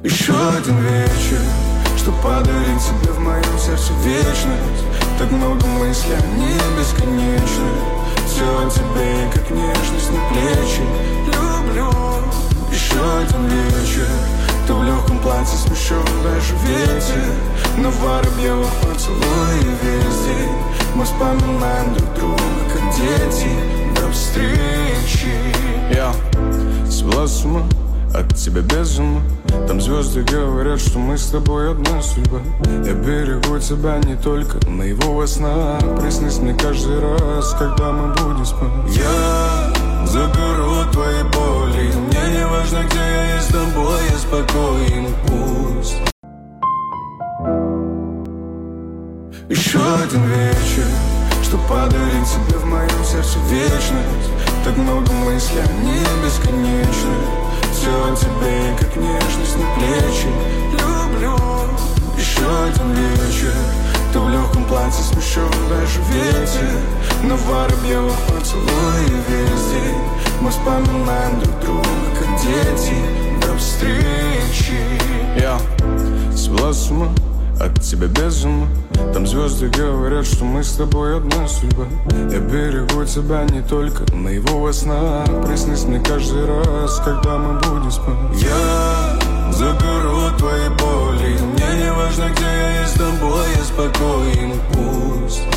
Еще один вечер, что подарить тебе в моем сердце вечность. Так много мыслей, они бесконечны. Все о тебе, как нежность на плечи. Люблю. Еще один вечер, ты в легком платье, смущен даже ветер. На воробьевых поцелуи весь день. Мы вспоминаем друг друга, как дети. До встречи. Я свела с ума от тебя без ума. Там звезды говорят, что мы с тобой одна судьба. Я берегу тебя не только наяву снах. Приснись мне каждый раз, когда мы будем спать. Я заберу твои боли. Мне не важно, где я есть с тобой. Я спокоен, пусть. Еще один вечер, что подарить тебе в моем сердце вечность. Так много мыслей, они бесконечны. Все о тебе, как нежность на плечи. Люблю. Еще один вечер, ты в легком платье, смущен даже ветер. На воробьевых поцелуи весь день. Мы вспоминаем друг друга, как дети. До встречи. Я свела с ума от тебя без ума. Там звезды говорят, что мы с тобой одна судьба. Я берегу тебя не только наяву снах. Приснись мне каждый раз, когда мы будем спать. Я заберу твои боли. Мне не важно, где я есть с тобой. Я спокоен, пусть.